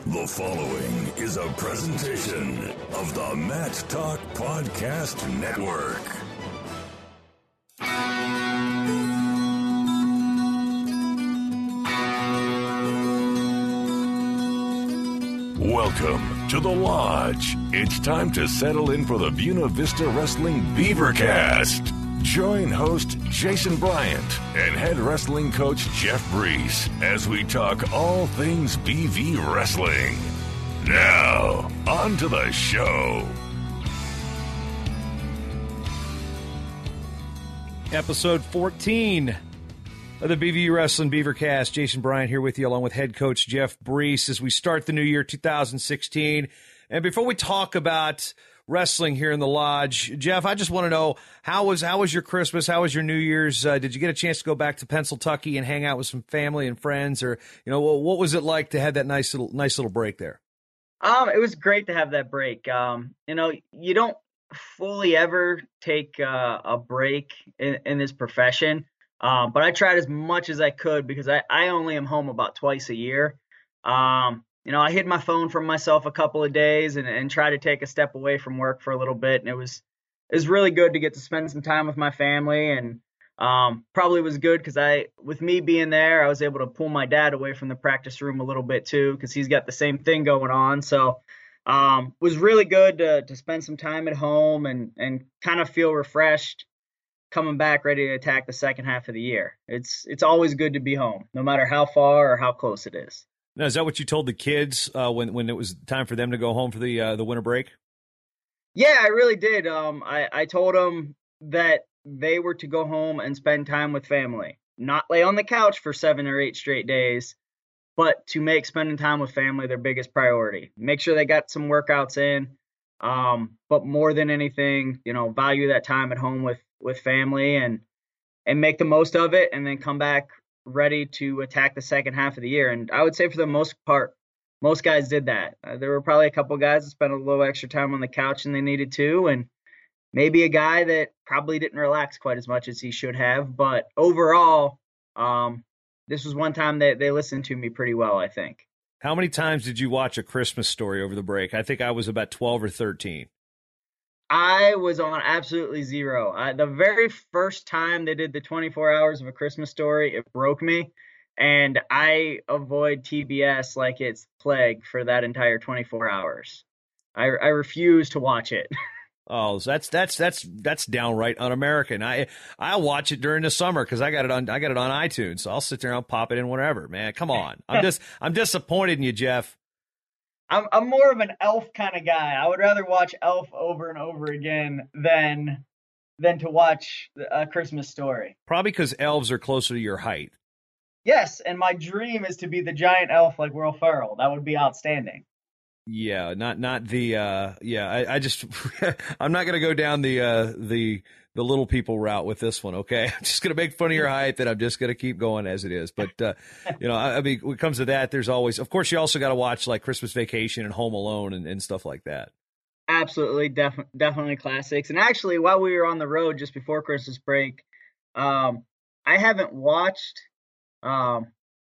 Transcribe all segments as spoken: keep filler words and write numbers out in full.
The following is a presentation of the Mat Talk Podcast Network. Welcome to the Lodge. It's time to settle in for the Buena Vista Wrestling Beavercast. Join host Jason Bryant and head wrestling coach Jeff Brees as we talk all things B V wrestling. Now, on to the show. Episode fourteen of the B V Wrestling Beavercast. Jason Bryant here with you along with head coach Jeff Brees as we start the new year two thousand sixteen. And before we talk about wrestling here in the Lodge, Jeff, I just want to know, how was how was your Christmas? How was your New Year's? Uh, did you get a chance to go back to Pennsylvania and hang out with some family and friends, or you know, what was it like to have that nice little nice little break there? Um, it was great to have that break. Um, you know, you don't fully ever take uh, a break in, in this profession, um, but I tried as much as I could because I, I only am home about twice a year. Um, You know, I hid my phone from myself a couple of days and, and try to take a step away from work for a little bit. And it was it was really good to get to spend some time with my family. And um, probably was good because I, with me being there, I was able to pull my dad away from the practice room a little bit too, because he's got the same thing going on. So um, it was really good to to spend some time at home and and kind of feel refreshed, coming back ready to attack the second half of the year. It's it's always good to be home, no matter how far or how close it is. Now, is that what you told the kids uh, when when it was time for them to go home for the uh, the winter break? Yeah, I really did. Um, I, I told them that they were to go home and spend time with family, not lay on the couch for seven or eight straight days, but to make spending time with family their biggest priority. Make sure they got some workouts in, um, but more than anything, you know, value that time at home with with family and and make the most of it, and then come back ready to attack the second half of the year. And I would say for the most part, most guys did that. Uh, there were probably a couple guys that spent a little extra time on the couch than they needed to, and maybe a guy that probably didn't relax quite as much as he should have. But overall, um, this was one time that they listened to me pretty well, I think. How many times did you watch A Christmas Story over the break? I think I was about twelve or thirteen. I was on absolutely zero. I, the very first time they did the twenty-four hours of A Christmas Story, it broke me. And I avoid T B S like it's plague for that entire twenty-four hours. I, I refuse to watch it. Oh, that's that's that's that's downright un-American. I I watch it during the summer because I got it on I got it on iTunes. So I'll sit there and I'll pop it in whenever. Man, come on. I'm just I'm disappointed in you, Jeff. I'm I'm more of an Elf kind of guy. I would rather watch Elf over and over again than than to watch A Christmas Story. Probably because elves are closer to your height. Yes, and my dream is to be the giant elf like Will Ferrell. That would be outstanding. Yeah, not not the uh, yeah. I, I just I'm not gonna go down the uh, the the little people route with this one. Okay, I'm just gonna make fun of your height, and I'm just gonna keep going as it is. But uh, you know, I, I mean, when it comes to that, there's always, of course, you also got to watch like Christmas Vacation and Home Alone and, and stuff like that. Absolutely, def- definitely classics. And actually, while we were on the road just before Christmas break, um, I haven't watched um.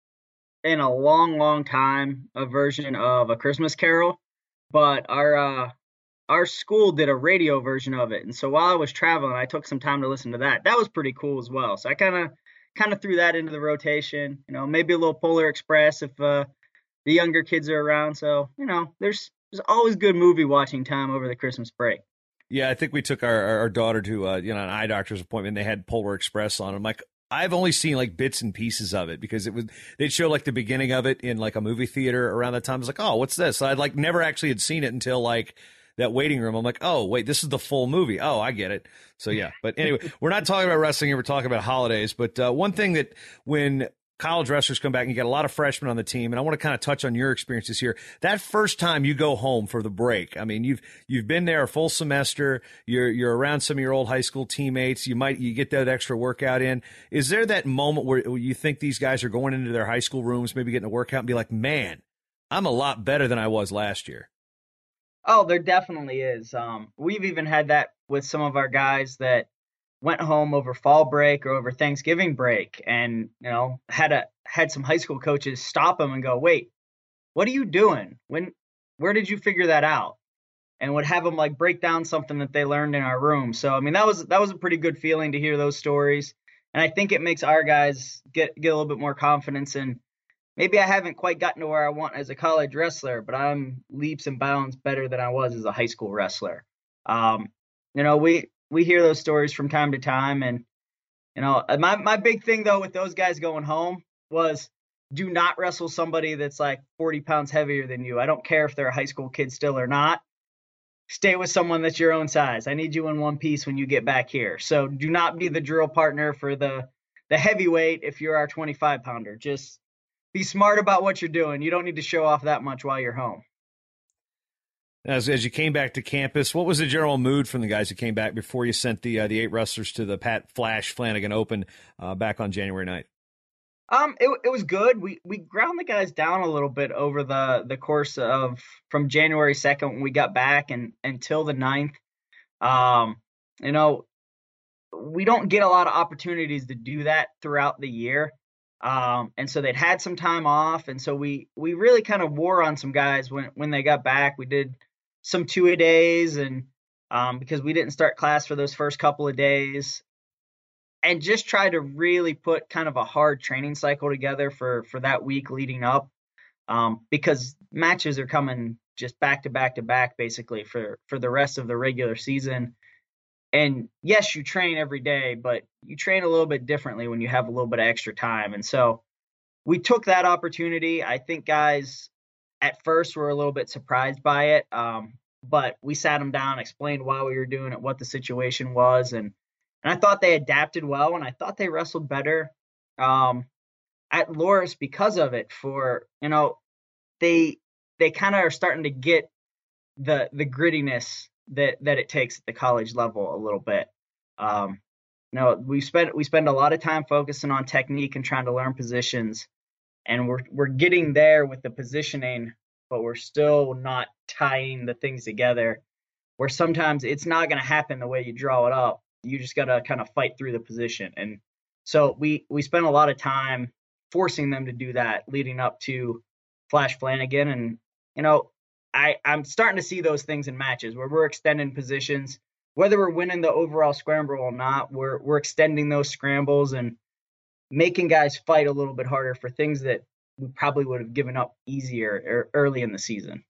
in a long, long time a version of A Christmas Carol, but our uh, our school did a radio version of it, and so while I was traveling, I took some time to listen to that. That was pretty cool as well. So I kind of kind of threw that into the rotation. You know, maybe a little Polar Express if uh, the younger kids are around. So you know, there's there's always good movie watching time over the Christmas break. Yeah, I think we took our our daughter to uh, you know an eye doctor's appointment. They had Polar Express on. I'm like, I've only seen like bits and pieces of it because it was they'd show like the beginning of it in like a movie theater around that time. I was like, oh, what's this? So I'd like never actually had seen it until like that waiting room. I'm like, oh, wait, this is the full movie. Oh, I get it. So yeah. But anyway, we're not talking about wrestling here. We're talking about holidays. But uh, one thing that when college wrestlers come back and you got a lot of freshmen on the team, and I want to kind of touch on your experiences here. That first time you go home for the break, I mean, you've you've been there a full semester. You're you're around some of your old high school teammates. You might you get that extra workout in. Is there that moment where you think these guys are going into their high school rooms, maybe getting a workout, and be like, man, I'm a lot better than I was last year? Oh, there definitely is. Um, we've even had that with some of our guys that went home over fall break or over Thanksgiving break, and you know had a had some high school coaches stop them and go, wait, what are you doing? When, where did you figure that out? And would have them like break down something that they learned in our room. So, I mean, that was, that was a pretty good feeling to hear those stories. And I think it makes our guys get, get a little bit more confidence. And maybe I haven't quite gotten to where I want as a college wrestler, but I'm leaps and bounds better than I was as a high school wrestler. Um, you know, we, we hear those stories from time to time. And, you know, my, my big thing though, with those guys going home was, do not wrestle somebody that's like forty pounds heavier than you. I don't care if they're a high school kid still or not. Stay with someone that's your own size. I need you in one piece when you get back here. So do not be the drill partner for the, the heavyweight if you're our twenty-five pounder. Just be smart about what you're doing. You don't need to show off that much while you're home. As as you came back to campus, what was the general mood from the guys who came back before you sent the uh, the eight wrestlers to the Pat Flash Flanagan Open uh, back on January ninth? Um, it it was good. We we ground the guys down a little bit over the the course of from January second when we got back and until the ninth. Um, you know, we don't get a lot of opportunities to do that throughout the year. Um, and so they'd had some time off, and so we we really kind of wore on some guys when when they got back. We did some two a days, and um, because we didn't start class for those first couple of days. And just try to really put kind of a hard training cycle together for, for that week leading up, um, because matches are coming just back to back to back, basically for, for the rest of the regular season. And yes, you train every day, but you train a little bit differently when you have a little bit of extra time. And so we took that opportunity. I think guys at first were a little bit surprised by it, um, but we sat them down, explained why we were doing it, what the situation was, and And I thought they adapted well, and I thought they wrestled better um, at Loras because of it. For, you know, they they kind of are starting to get the the grittiness that that it takes at the college level a little bit. Um, you know, we spend we spend a lot of time focusing on technique and trying to learn positions, and we're we're getting there with the positioning, but we're still not tying the things together. Where sometimes it's not going to happen the way you draw it up. You just got to kind of fight through the position. And so we, we spent a lot of time forcing them to do that leading up to Flash Flanagan. And, you know, I, I'm starting to see those things in matches where we're extending positions, whether we're winning the overall scramble or not, we're, we're extending those scrambles and making guys fight a little bit harder for things that we probably would have given up easier early in the season.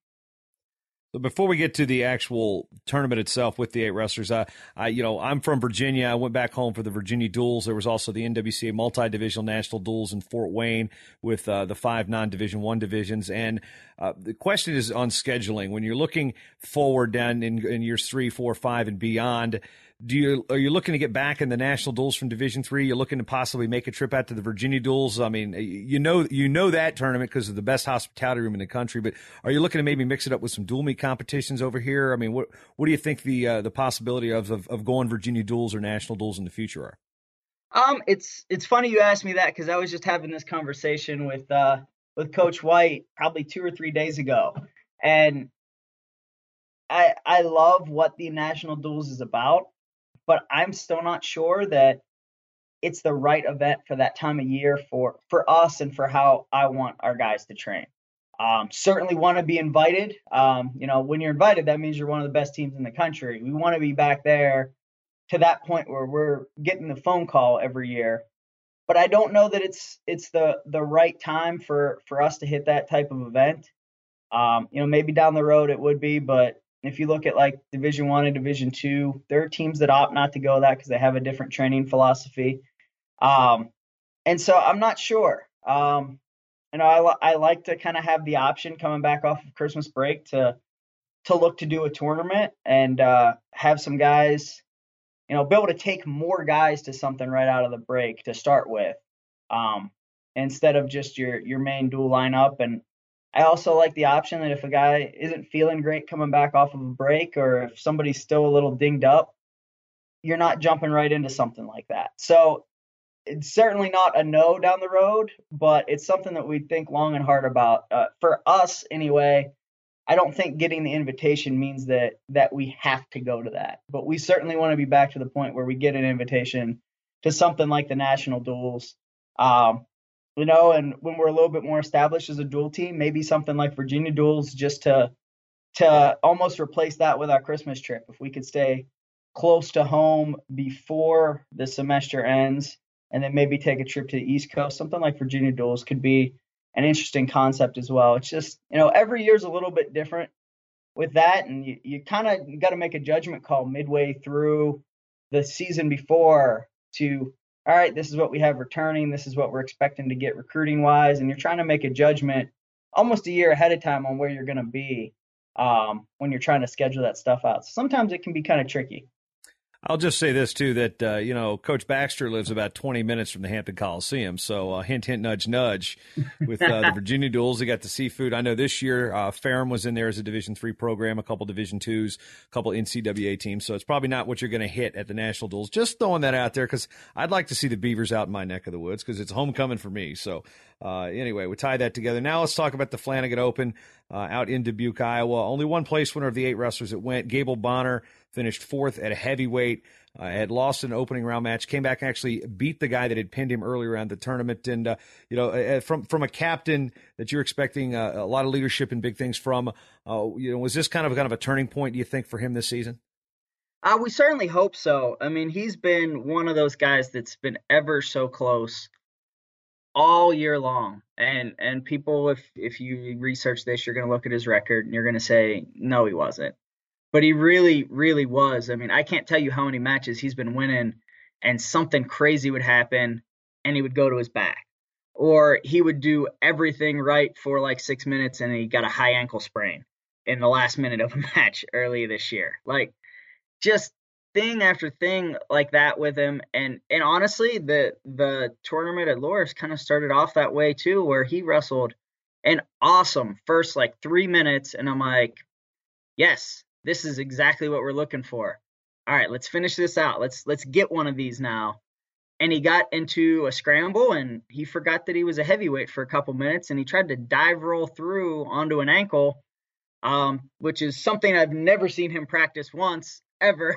So before we get to the actual tournament itself with the eight wrestlers, uh, I, you know, I'm from Virginia. I went back home for the Virginia Duels. There was also the N W C A multi-divisional national duels in Fort Wayne with uh, the five non-division one divisions. And uh, the question is on scheduling. When you're looking forward down in, in years three, four, five, and beyond, do you are you looking to get back in the national duels from Division Three? You're looking to possibly make a trip out to the Virginia Duels. I mean, you know, you know that tournament because of the best hospitality room in the country. But are you looking to maybe mix it up with some dual meet competitions over here? I mean, what what do you think the uh, the possibility of, of of going Virginia Duels or national duels in the future are? Um, it's it's funny you asked me that because I was just having this conversation with uh with Coach White probably two or three days ago, and I I love what the national duels is about. But I'm still not sure that it's the right event for that time of year for, for us and for how I want our guys to train. Um, certainly want to be invited. Um, you know, when you're invited, that means you're one of the best teams in the country. We want to be back there to that point where we're getting the phone call every year. But I don't know that it's it's the the right time for, for us to hit that type of event. Um, you know, maybe down the road it would be, but if you look at like Division One and Division Two, there are teams that opt not to go that because they have a different training philosophy. Um, and so I'm not sure. Um, you know, I, I like to kind of have the option coming back off of Christmas break to to look to do a tournament and uh, have some guys, you know, be able to take more guys to something right out of the break to start with, um, instead of just your your main dual lineup. And I also like the option that if a guy isn't feeling great coming back off of a break, or if somebody's still a little dinged up, you're not jumping right into something like that. So it's certainly not a no down the road, but it's something that we think long and hard about. Uh, for us, anyway, I don't think getting the invitation means that that we have to go to that. But we certainly want to be back to the point where we get an invitation to something like the national duels. Um, you know, and when we're a little bit more established as a dual team, maybe something like Virginia duels just to to almost replace that with our Christmas trip. If we could stay close to home before the semester ends and then maybe take a trip to the East Coast, something like Virginia duels could be an interesting concept as well. It's just, you know, every year's a little bit different with that, and you, you kind of got to make a judgment call midway through the season before to, all right, this is what we have returning, this is what we're expecting to get recruiting wise, and you're trying to make a judgment almost a year ahead of time on where you're going to be um, when you're trying to schedule that stuff out. So sometimes it can be kind of tricky. I'll just say this, too, that, uh, you know, Coach Baxter lives about twenty minutes from the Hampton Coliseum. So uh, hint, hint, nudge, nudge. With uh, the Virginia duels, they got the seafood. I know this year uh, Ferrum was in there as a Division three program, a couple Division twos, a couple N C double A teams. So it's probably not what you're going to hit at the national duels. Just throwing that out there because I'd like to see the Beavers out in my neck of the woods because it's homecoming for me. So uh, anyway, we tie that together. Now let's talk about the Flanagan Open uh, out in Dubuque, Iowa. Only one place winner of the eight wrestlers that went. Gable Bonner finished fourth at a heavyweight. Uh, had lost an opening round match, came back and actually beat the guy that had pinned him earlier around the tournament. And, uh, you know, uh, from from a captain that you're expecting uh, a lot of leadership and big things from, uh, you know, was this kind of kind of a turning point, do you think, for him this season? Uh, we certainly hope so. I mean, he's been one of those guys that's been ever so close all year long. And and people, if, if you research this, you're going to look at his record and you're going to say, no, he wasn't. But he really, really was. I mean, I can't tell you how many matches he's been winning and something crazy would happen and he would go to his back. Or he would do everything right for like six minutes and he got a high ankle sprain in the last minute of a match early this year. Like, just thing after thing like that with him. And and honestly, the the tournament at Loras kind of started off that way too, where he wrestled an awesome first like three minutes. And I'm like, yes, this is exactly what we're looking for. All right, let's finish this out. Let's let's get one of these now. And he got into a scramble and he forgot that he was a heavyweight for a couple minutes and he tried to dive roll through onto an ankle, um, which is something I've never seen him practice once ever.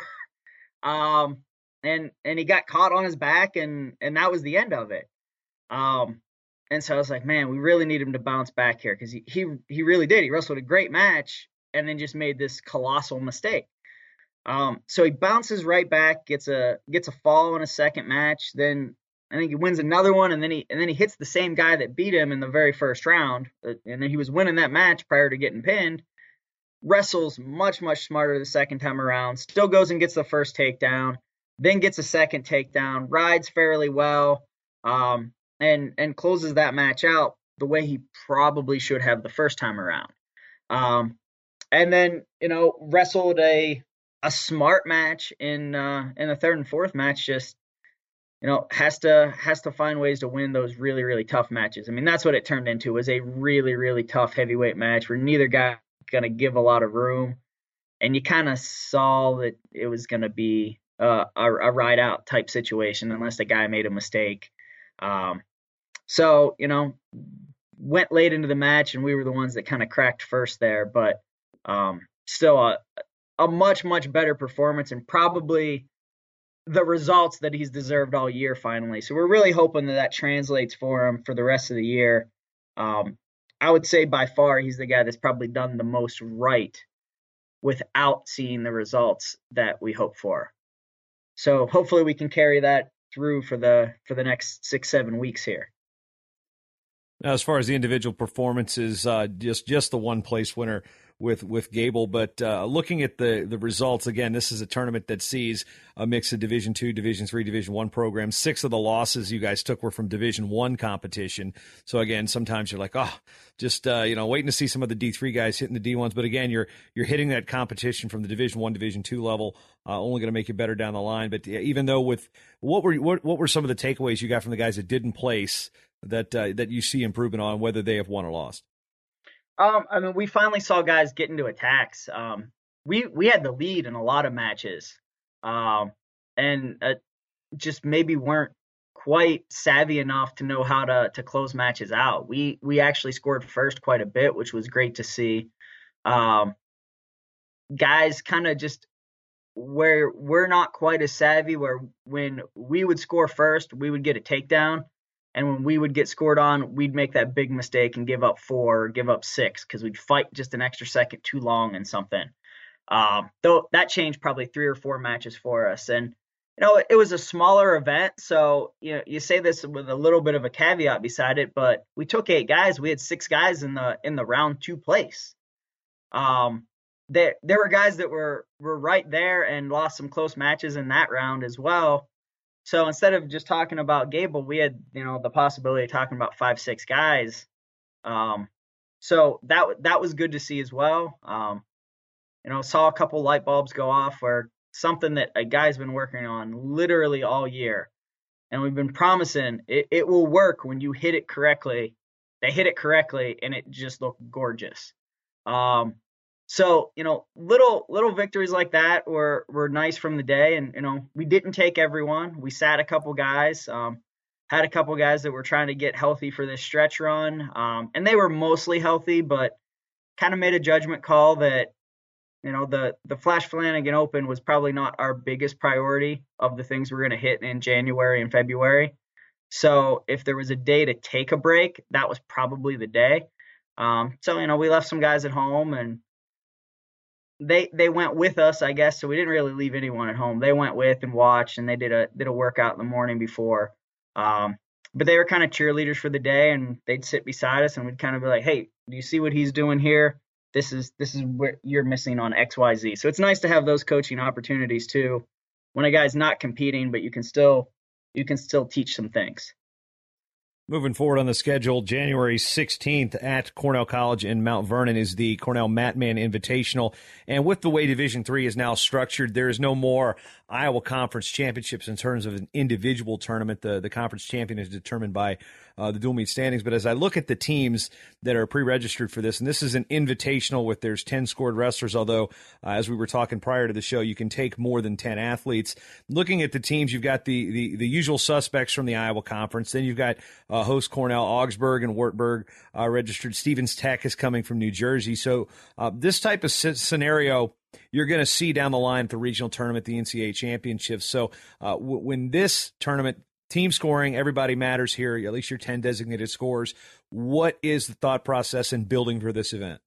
um, and and he got caught on his back and and that was the end of it. Um, and so I was like, man, we really need him to bounce back here because he, he he really did. He wrestled a great match and then just made this colossal mistake. Um, so he bounces right back, gets a gets a fall in a second match. Then I think he wins another one, and then he and then he hits the same guy that beat him in the very first round. And then he was winning that match prior to getting pinned. Wrestles much much smarter the second time around. Still goes and gets the first takedown, then gets a second takedown. Rides fairly well, um, and and closes that match out the way he probably should have the first time around. Um, And then, you know, wrestled a a smart match in uh, in the third and fourth match. Just, you know, has to has to find ways to win those really really tough matches. I mean, that's what it turned into, was a really really tough heavyweight match where neither guy gonna give a lot of room, and you kind of saw that it was gonna be uh, a, a ride out type situation unless the guy made a mistake. Um, so you know, went late into the match, and we were the ones that kind of cracked first there, but. Um, still a, a much, much better performance and probably the results that he's deserved all year finally. So we're really hoping that that translates for him for the rest of the year. Um, I would say by far he's the guy that's probably done the most right without seeing the results that we hope for. So hopefully we can carry that through for the for the next six, seven weeks here. Now, as far as the individual performances, uh, just just the one place winner with with Gable, but uh, looking at the the results again, this is a tournament that sees a mix of Division Two, Division Three, Division One programs. Six of the losses you guys took were from Division One competition. So again, sometimes you're like, oh, just uh, you know, waiting to see some of the D three guys hitting the D ones. But again, you're you're hitting that competition from the Division One, Division Two level. Uh, only going to make you better down the line. But yeah, even though with what were what, what were some of the takeaways you got from the guys that didn't place that uh, that you see improvement on, whether they have won or lost? Um, I mean, we finally saw guys get into attacks. Um, we we had the lead in a lot of matches, um, and uh, just maybe weren't quite savvy enough to know how to to close matches out. We we actually scored first quite a bit, which was great to see. Um, guys kind of just where we're not quite as savvy, where when we would score first, we would get a takedown. And when we would get scored on, we'd make that big mistake and give up four or give up six because we'd fight just an extra second too long in something. Um, though that changed probably three or four matches for us. And, you know, it was a smaller event. So, you know, you say this with a little bit of a caveat beside it, but we took eight guys. We had six guys in the in the round two place. Um, there there were guys that were were right there and lost some close matches in that round as well. So instead of just talking about Gable, we had, you know, the possibility of talking about five, six guys. Um, so that that was good to see as well. Um, you know, saw a couple light bulbs go off where something that a guy's been working on literally all year, and we've been promising it, it will work when you hit it correctly. They hit it correctly, and it just looked gorgeous. Um, So, you know, little little victories like that were, were nice from the day. And, you know, we didn't take everyone. We sat a couple guys, um, had a couple guys that were trying to get healthy for this stretch run. Um, and they were mostly healthy, but kind of made a judgment call that, you know, the, the Flash Flanagan Open was probably not our biggest priority of the things we're going to hit in January and February. So if there was a day to take a break, that was probably the day. Um, so, you know, we left some guys at home, and they they went with us, I guess, so we didn't really leave anyone at home. They went with and watched, and they did a did a workout in the morning before. Um, but they were kind of cheerleaders for the day, and they'd sit beside us, and we'd kind of be like, "Hey, do you see what he's doing here? This is this is what you're missing on X Y Z." So it's nice to have those coaching opportunities too, when a guy's not competing, but you can still you can still teach some things. Moving forward on the schedule, January sixteenth at Cornell College in Mount Vernon is the Cornell Matman Invitational. And with the way Division three is now structured, there is no more Iowa Conference Championships in terms of an individual tournament. The, the conference champion is determined by uh, the dual meet standings. But as I look at the teams that are pre-registered for this, and this is an invitational with there's ten scored wrestlers, although uh, as we were talking prior to the show, you can take more than ten athletes. Looking at the teams, you've got the, the, the usual suspects from the Iowa Conference. Then you've got uh, host Cornell, Augsburg, and Wartburg uh, registered. Stevens Tech is coming from New Jersey. So uh, this type of c- scenario you're going to see down the line at the regional tournament, the N C A A championships. So uh, w- when this tournament, team scoring, everybody matters here, at least your ten designated scores. What is the thought process in building for this event?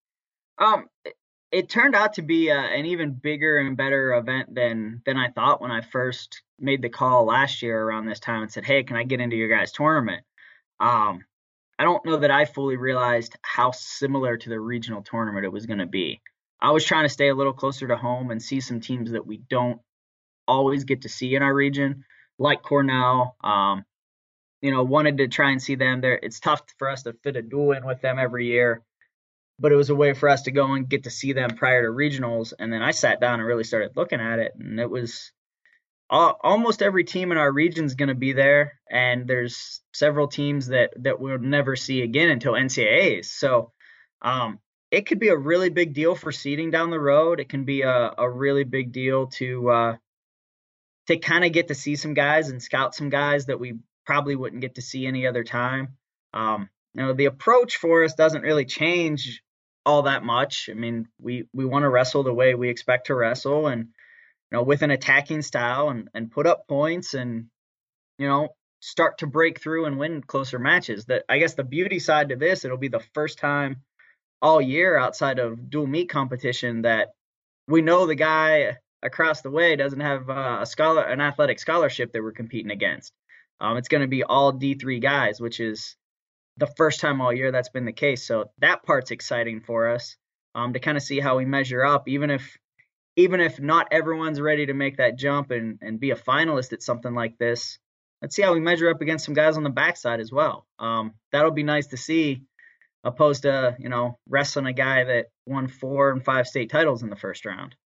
Um, it, it turned out to be uh, an even bigger and better event than than I thought when I first made the call last year around this time and said, "Hey, can I get into your guys' tournament?" Um, I don't know that I fully realized how similar to the regional tournament it was going to be. I was trying to stay a little closer to home and see some teams that we don't always get to see in our region, like Cornell. Um, you know, wanted to try and see them there. It's tough for us to fit a duel in with them every year, but it was a way for us to go and get to see them prior to regionals. And then I sat down and really started looking at it, and it was all, almost every team in our region is going to be there. And there's several teams that, that we'll never see again until N C A As. So, um, it could be a really big deal for seeding down the road. It can be a, a really big deal to uh, to kind of get to see some guys and scout some guys that we probably wouldn't get to see any other time. Um, you know, the approach for us doesn't really change all that much. I mean, we, we want to wrestle the way we expect to wrestle, and, you know, with an attacking style, and, and put up points, and, you know, start to break through and win closer matches. That, I guess the beauty side to this, it'll be the first time all year outside of dual meet competition that we know the guy across the way doesn't have uh, a scholar, an athletic scholarship that we're competing against. Um, it's going to be all D three guys, which is the first time all year that's been the case. So that part's exciting for us, um, to kind of see how we measure up, even if, even if not everyone's ready to make that jump and, and be a finalist at something like this. Let's see how we measure up against some guys on the backside as well. Um, that'll be nice to see, opposed to, you know, wrestling a guy that won four and five state titles in the first round.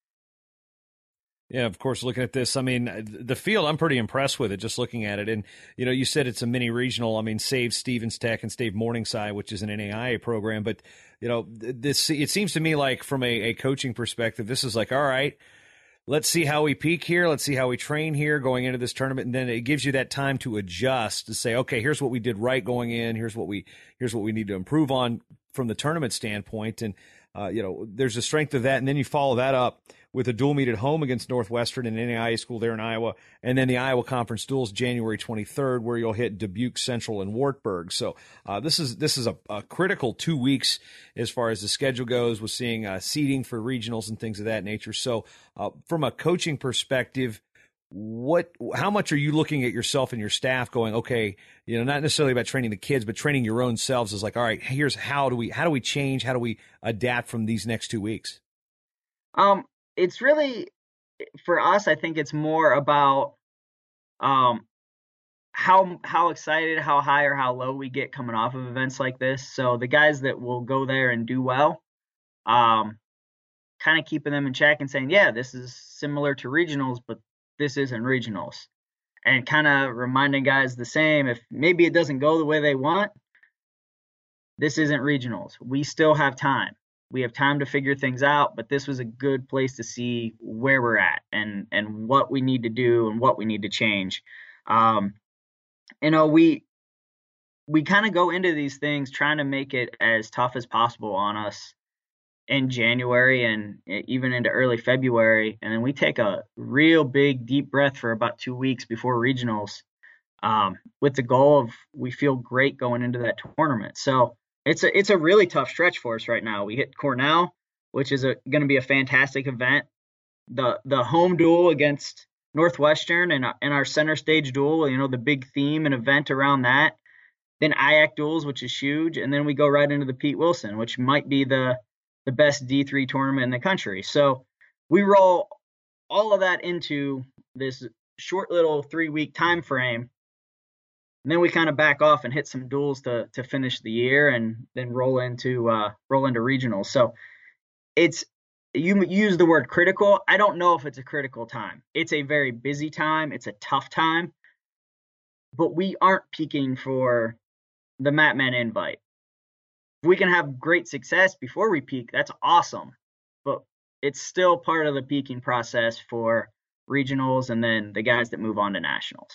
Yeah, of course, looking at this, I mean, the field, I'm pretty impressed with it, just looking at it. And, you know, you said it's a mini regional. I mean, save Stevens Tech and save Morningside, which is an N A I A program. But, you know, this, it seems to me like from a, a coaching perspective, this is like, all right, let's see how we peak here. Let's see how we train here going into this tournament. And then it gives you that time to adjust, to say, okay, here's what we did right going in. Here's what we, here's what we need to improve on from the tournament standpoint. And, uh, you know, there's a strength of that. And then you follow that up with a dual meet at home against Northwestern and N A I A school there in Iowa. And then the Iowa Conference duels January twenty-third, where you'll hit Dubuque, Central, and Wartburg. So uh, this is this is a, a critical two weeks as far as the schedule goes, with seeing uh, seeding for regionals and things of that nature. So uh, from a coaching perspective, what, how much are you looking at yourself and your staff going, okay, you know, not necessarily about training the kids, but training your own selves is like, all right, here's how do we, how do we change? How do we adapt from these next two weeks? Um, it's really, for us, I think it's more about, um, how, how excited, how high or how low we get coming off of events like this. So the guys that will go there and do well, um, kind of keeping them in check and saying, yeah, this is similar to regionals, but this isn't regionals, and kind of reminding guys the same. If maybe it doesn't go the way they want, this isn't regionals. We still have time. We have time to figure things out, but this was a good place to see where we're at and, and what we need to do and what we need to change. Um, you know, we, we kind of go into these things trying to make it as tough as possible on us in January and even into early February. And then we take a real big deep breath for about two weeks before regionals, um, with the goal of, we feel great going into that tournament. So it's a, it's a really tough stretch for us right now. We hit Cornell, which is going to be a fantastic event. The, the home duel against Northwestern and, and our center stage duel, you know, the big theme and event around that. Then I A C duels, which is huge. And then we go right into the Pete Wilson, which might be the, the best D three tournament in the country. So we roll all of that into this short little three week time frame. And then we kind of back off and hit some duels to to finish the year, and then roll into uh, roll into regionals. So it's, you use the word critical. I don't know if it's a critical time. It's a very busy time. It's a tough time, but we aren't peaking for the Matman invite. If we can have great success before we peak, that's awesome. But it's still part of the peaking process for regionals and then the guys that move on to nationals.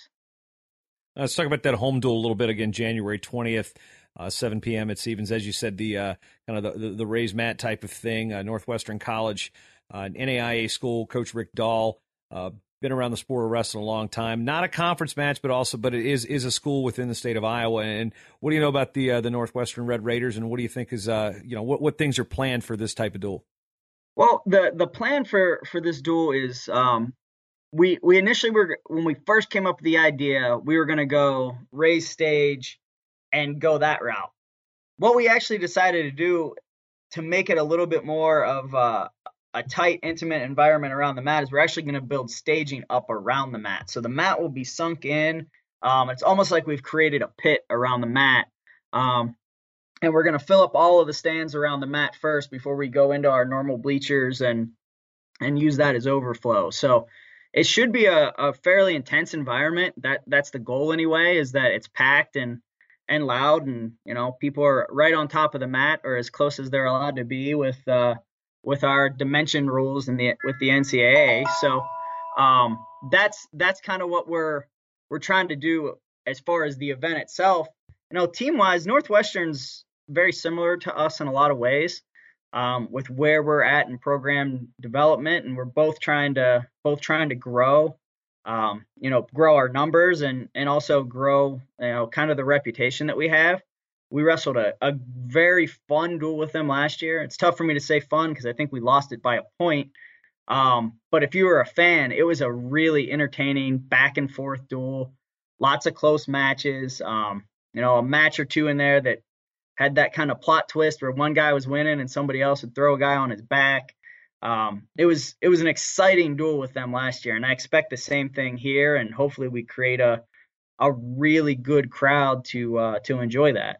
Let's talk about that home duel a little bit again, January twentieth, uh, seven p.m. at Stevens. As you said, the uh, kind of the, the, the raised mat type of thing, uh, Northwestern College, uh, N A I A school, Coach Rick Dahl, uh, been around the sport of wrestling a long time. Not a conference match, but also, but it is is a school within the state of Iowa. And what do you know about the uh, the Northwestern Red Raiders, and what do you think is, uh, you know, what, what things are planned for this type of duel? Well, the the plan for for this duel is, um, we we initially were, when we first came up with the idea, we were going to go raise stage and go that route. What we actually decided to do to make it a little bit more of a, a tight, intimate environment around the mat is we're actually going to build staging up around the mat. So the mat will be sunk in. Um, it's almost like we've created a pit around the mat. Um, and we're going to fill up all of the stands around the mat first before we go into our normal bleachers and and use that as overflow. So it should be a, a fairly intense environment. That that's the goal anyway, is that it's packed and and loud, and you know, people are right on top of the mat, or as close as they're allowed to be with uh, with our dimension rules and the with the N C double A. So um, that's that's kind of what we're we're trying to do as far as the event itself. You know, team wise, Northwestern's very similar to us in a lot of ways, um, with where we're at in program development, and we're both trying to both trying to grow, um, you know, grow our numbers and and also grow, you know, kind of the reputation that we have. We wrestled a, a very fun duel with them last year. It's tough for me to say fun because I think we lost it by a point. Um, but if you were a fan, it was a really entertaining back and forth duel. Lots of close matches. Um, you know, a match or two in there that had that kind of plot twist where one guy was winning and somebody else would throw a guy on his back. Um, it was it was an exciting duel with them last year, and I expect the same thing here. And hopefully, we create a a really good crowd to uh, to enjoy that.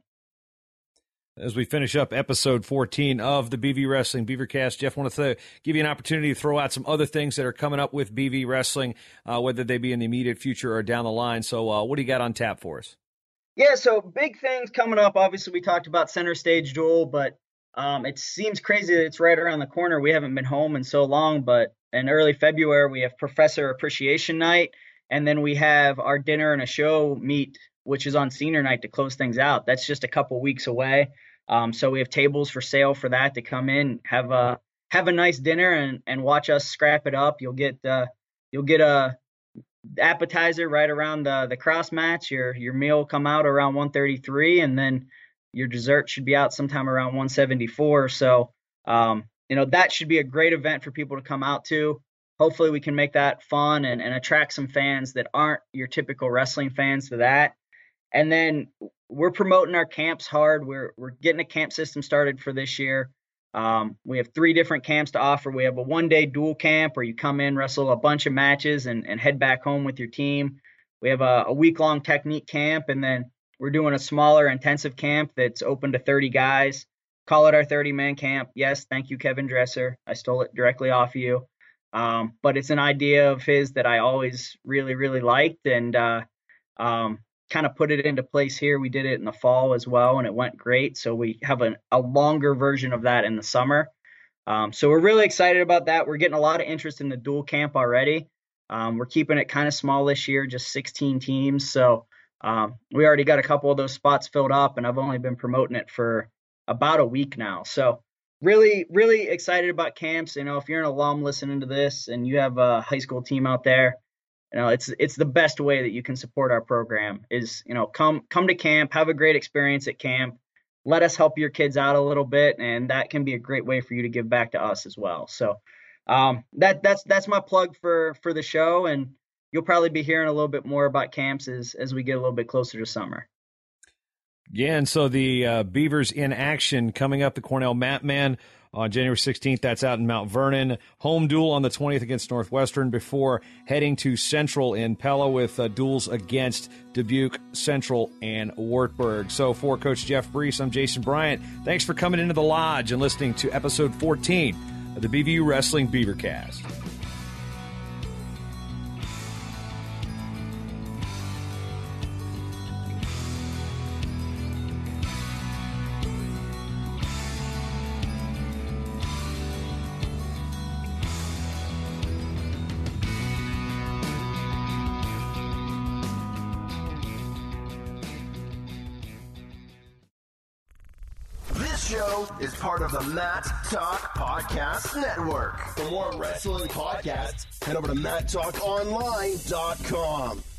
As we finish up episode fourteen of the B V Wrestling Beavercast, Jeff, I want to th- give you an opportunity to throw out some other things that are coming up with B V Wrestling, uh, whether they be in the immediate future or down the line. So uh, what do you got on tap for us? Yeah, so big things coming up. Obviously, we talked about Center Stage Duel, but um, it seems crazy that it's right around the corner. We haven't been home in so long, but in early February, we have Professor Appreciation Night, and then we have our dinner and a show meet, which is on senior night to close things out. That's just a couple weeks away. Um, so we have tables for sale for that to come in, have a have a nice dinner and, and watch us scrap it up. You'll get uh, you'll get a appetizer right around the the cross match. Your your meal will come out around one thirty-three, and then your dessert should be out sometime around one seventy-four. So um, you know, that should be a great event for people to come out to. Hopefully we can make that fun and, and attract some fans that aren't your typical wrestling fans to that. And then we're promoting our camps hard. We're we're getting a camp system started for this year. Um, we have three different camps to offer. We have a one-day dual camp where you come in, wrestle a bunch of matches, and, and head back home with your team. We have a, a week-long technique camp, and then we're doing a smaller intensive camp that's open to thirty guys. Call it our thirty-man camp. Yes, thank you, Kevin Dresser. I stole it directly off of you. Um, but it's an idea of his that I always really, really liked, and uh, um, kind of put it into place here. We did it in the fall as well, and it went great. So we have an, a longer version of that in the summer. Um, so we're really excited about that. We're getting a lot of interest in the dual camp already. Um, we're keeping it kind of small this year, just sixteen teams. So um, we already got a couple of those spots filled up, and I've only been promoting it for about a week now. So really, really excited about camps. You know, if you're an alum listening to this and you have a high school team out there, you know, it's it's the best way that you can support our program is, you know, come come to camp, have a great experience at camp. Let us help your kids out a little bit, and that can be a great way for you to give back to us as well. So um, that that's that's my plug for for the show, and you'll probably be hearing a little bit more about camps as as we get a little bit closer to summer. Yeah, and so the uh, Beavers in action coming up, the Cornell Mat Man on January sixteenth. That's out in Mount Vernon. Home duel on the twentieth against Northwestern before heading to Central in Pella with uh, duels against Dubuque, Central, and Wartburg. So for Coach Jeff Brees, I'm Jason Bryant. Thanks for coming into the lodge and listening to episode fourteen of the B V U Wrestling Beavercast. Is part of the Mat Talk Podcast Network. For more wrestling podcasts, head over to mat talk online dot com.